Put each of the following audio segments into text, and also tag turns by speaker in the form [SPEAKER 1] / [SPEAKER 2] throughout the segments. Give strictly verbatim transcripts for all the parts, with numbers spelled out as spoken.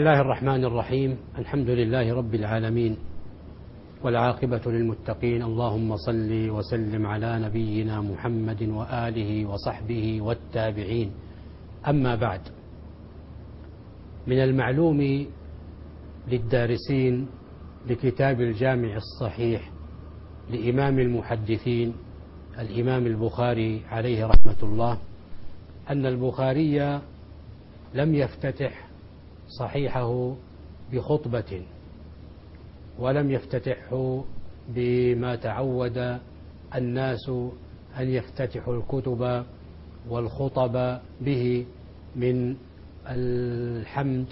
[SPEAKER 1] الله الرحمن الرحيم. الحمد لله رب العالمين، والعاقبة للمتقين. اللهم صل وسلم على نبينا محمد وآله وصحبه والتابعين. أما بعد، من المعلوم للدارسين لكتاب الجامع الصحيح لإمام المحدثين الإمام البخاري عليه رحمة الله أن البخاري لم يفتتح صحيحه بخطبة، ولم يفتتحه بما تعود الناس أن يفتتحوا الكتب والخطب به من الحمد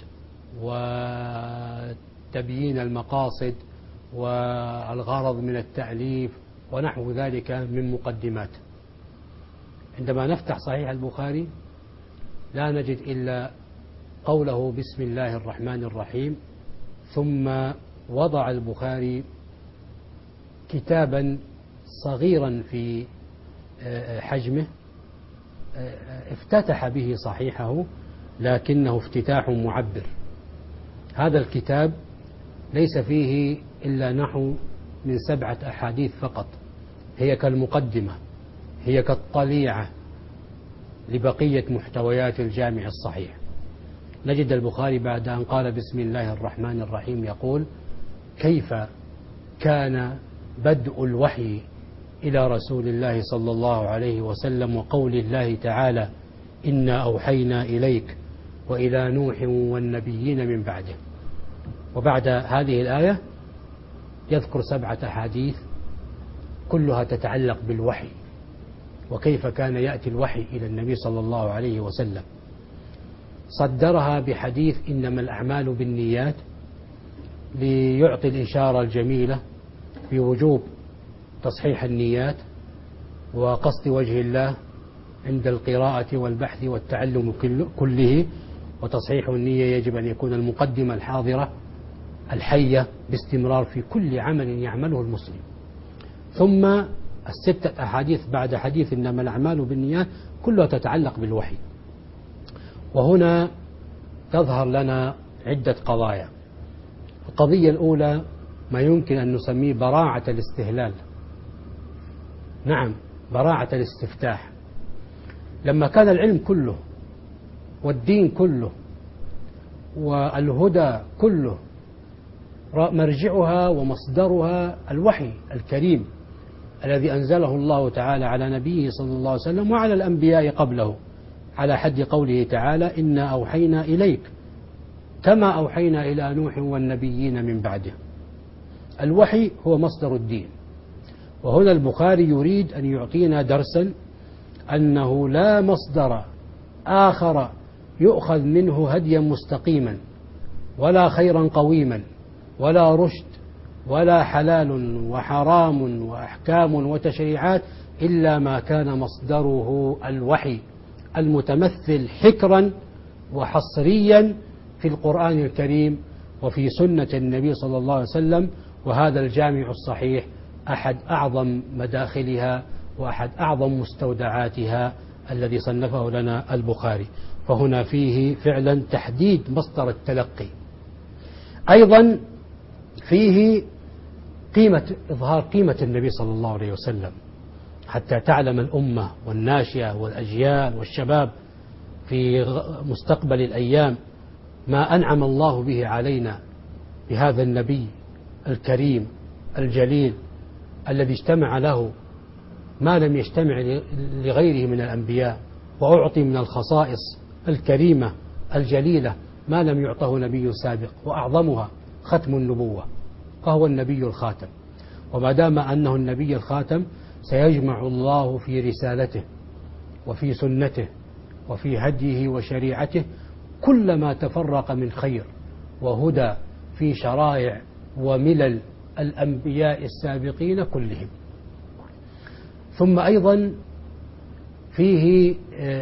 [SPEAKER 1] وتبيين المقاصد والغرض من التأليف ونحو ذلك من مقدمات. عندما نفتح صحيح البخاري لا نجد إلا قوله بسم الله الرحمن الرحيم، ثم وضع البخاري كتابا صغيرا في حجمه افتتح به صحيحه، لكنه افتتاح معبر. هذا الكتاب ليس فيه إلا نحو من سبعة أحاديث فقط، هي كالمقدمة، هي كالطليعة لبقية محتويات الجامع الصحيح. نجد البخاري بعد أن قال بسم الله الرحمن الرحيم يقول: كيف كان بدء الوحي إلى رسول الله صلى الله عليه وسلم، وقول الله تعالى: إنا أوحينا إليك وإلى نوح والنبيين من بعده. وبعد هذه الآية يذكر سبعة أحاديث كلها تتعلق بالوحي، وكيف كان يأتي الوحي إلى النبي صلى الله عليه وسلم. صدرها بحديث إنما الأعمال بالنيات ليعطي الإشارة الجميلة في وجوب تصحيح النيات وقصد وجه الله عند القراءة والبحث والتعلم كله. وتصحيح النية يجب أن يكون المقدمة الحاضرة الحية باستمرار في كل عمل يعمله المسلم. ثم الستة أحاديث بعد حديث إنما الأعمال بالنيات كلها تتعلق بالوحي. وهنا تظهر لنا عدة قضايا. القضية الأولى ما يمكن أن نسميه براعة الاستهلال، نعم براعة الاستفتاح. لما كان العلم كله والدين كله والهدى كله مرجعها ومصدرها الوحي الكريم الذي أنزله الله تعالى على نبيه صلى الله عليه وسلم وعلى الأنبياء قبله، على حد قوله تعالى: إنا أوحينا إليك كما أوحينا إلى نوح والنبيين من بعده. الوحي هو مصدر الدين. وهنا البخاري يريد أن يعطينا درسا أنه لا مصدر آخر يؤخذ منه هديا مستقيما، ولا خيرا قويما، ولا رشد، ولا حلال وحرام وأحكام وتشريعات، إلا ما كان مصدره الوحي المتمثل حكرا وحصريا في القرآن الكريم وفي سنة النبي صلى الله عليه وسلم. وهذا الجامع الصحيح أحد أعظم مداخلها وأحد أعظم مستودعاتها الذي صنفه لنا البخاري. فهنا فيه فعلا تحديد مصدر التلقي. أيضا فيه قيمة إظهار قيمة النبي صلى الله عليه وسلم، حتى تعلم الأمة والناشئة والأجيال والشباب في مستقبل الأيام ما أنعم الله به علينا بهذا النبي الكريم الجليل الذي اجتمع له ما لم يجتمع لغيره من الأنبياء، وأعطي من الخصائص الكريمة الجليلة ما لم يعطه نبي سابق، وأعظمها ختم النبوة، فهو النبي الخاتم. وما دام أنه النبي الخاتم سيجمع الله في رسالته وفي سنته وفي هديه وشريعته كل ما تفرق من خير وهدى في شرائع وملل الأنبياء السابقين كلهم. ثم أيضا فيه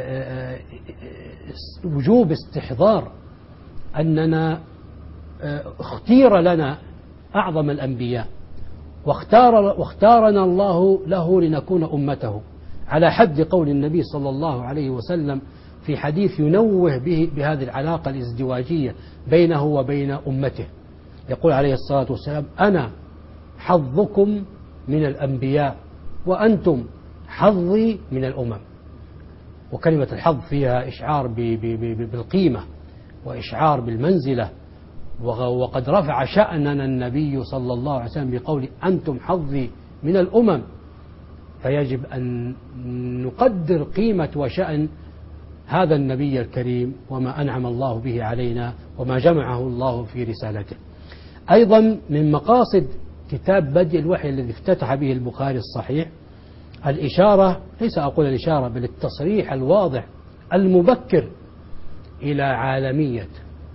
[SPEAKER 1] وجوب استحضار أننا اختير لنا أعظم الأنبياء، واختار واختارنا الله له لنكون أمته، على حد قول النبي صلى الله عليه وسلم: في حديث ينوه به بهذه العلاقة الازدواجية بينه وبين أمته. يقول عليه الصلاة والسلام: أنا حظكم من الأنبياء وأنتم حظي من الأمم. وكلمة الحظ فيها إشعار بالقيمة وإشعار بالمنزلة، وقد رفع شأننا النبي صلى الله عليه وسلم بقول أنتم حظي من الأمم، فيجب أن نقدر قيمة وشأن هذا النبي الكريم وما أنعم الله به علينا وما جمعه الله في رسالته. أيضا من مقاصد كتاب بدء الوحي الذي افتتح به البخاري الصحيح الإشارة، ليس أقول الإشارة بل التصريح الواضح المبكر إلى عالمية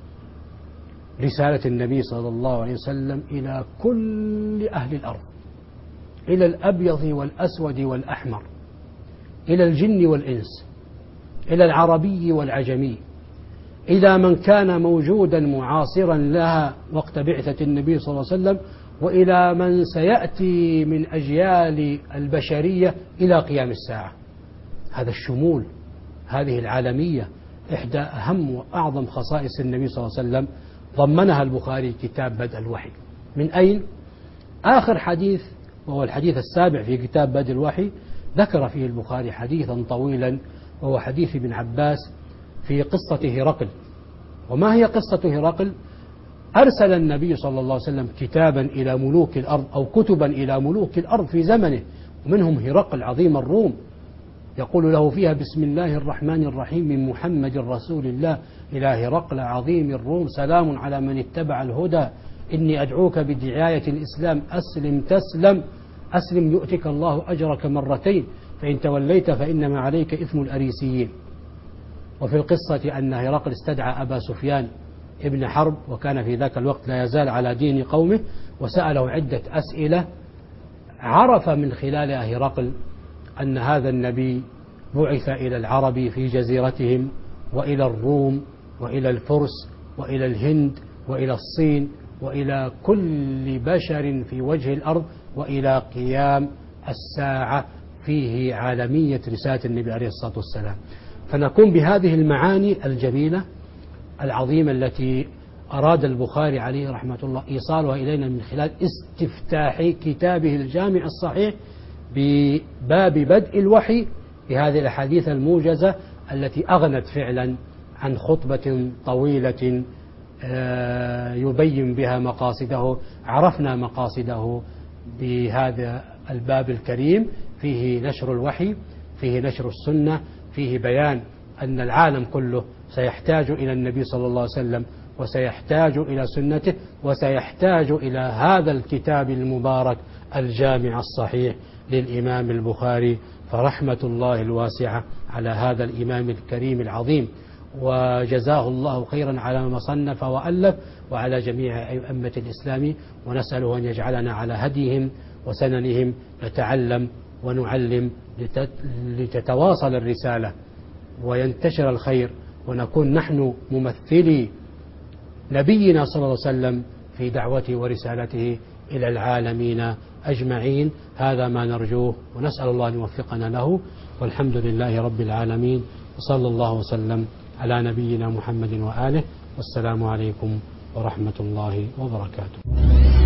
[SPEAKER 1] رسالة النبي صلى الله عليه وسلم إلى كل أهل الأرض، إلى الأبيض والأسود والأحمر، إلى الجن والإنس، إلى العربي والعجمي، إلى من كان موجودا معاصرا لها وقت بعثة النبي صلى الله عليه وسلم، وإلى من سيأتي من أجيال البشرية إلى قيام الساعة. هذا الشمول، هذه العالمية، إحدى أهم وأعظم خصائص النبي صلى الله عليه وسلم ضمنها البخاري كتاب بدء الوحي. من أين؟ آخر حديث وهو الحديث السابع في كتاب بدء الوحي ذكر فيه البخاري حديثا طويلا، وهو حديث ابن عباس في قصة هرقل. وما هي قصة هرقل؟ أرسل النبي صلى الله عليه وسلم كتابا إلى ملوك الأرض أو كتبا إلى ملوك الأرض في زمنه، ومنهم هرقل عظيم الروم، يقول له فيها: بسم الله الرحمن الرحيم، من محمد رسول الله إلى هرقل عظيم الروم، سلام على من اتبع الهدى، إني أدعوك بدعاية الإسلام، أسلم تسلم، أسلم يؤتك الله أجرك مرتين، فإن توليت فإنما عليك إثم الأريسيين. وفي القصة أن هرقل استدعى أبا سفيان ابن حرب، وكان في ذاك الوقت لا يزال على دين قومه، وسأله عدة أسئلة، عرف من خلالها هرقل أن هذا النبي بعث إلى العرب في جزيرتهم، وإلى الروم، وإلى الفرس، وإلى الهند، وإلى الصين، وإلى كل بشر في وجه الأرض، وإلى قيام الساعة، فيه عالمية رسالة النبي عليه الصلاة والسلام. فنكون بهذه المعاني الجميلة العظيمة التي أراد البخاري عليه رحمة الله إيصالها إلينا من خلال استفتاح كتابه الجامع الصحيح بباب بدء الوحي بهذه الأحاديث الموجزة التي أغنت فعلا عن خطبة طويلة يبين بها مقاصده. عرفنا مقاصده بهذا الباب الكريم، فيه نشر الوحي، فيه نشر السنة، فيه بيان أن العالم كله سيحتاج إلى النبي صلى الله عليه وسلم، وسيحتاج إلى سنته، وسيحتاج إلى هذا الكتاب المبارك الجامع الصحيح للإمام البخاري. فرحمة الله الواسعة على هذا الإمام الكريم العظيم، وجزاه الله خيرا على ما صنف وألف، وعلى جميع أئمة الإسلام، ونسأله أن يجعلنا على هديهم وسننهم نتعلم ونعلم لتتواصل الرسالة وينتشر الخير، ونكون نحن ممثلي نبينا صلى الله عليه وسلم في دعوته ورسالته إلى العالمين أجمعين. هذا ما نرجوه، ونسأل الله أن يوفقنا له، والحمد لله رب العالمين، وصلى الله وسلم على نبينا محمد وآله، والسلام عليكم ورحمة الله وبركاته.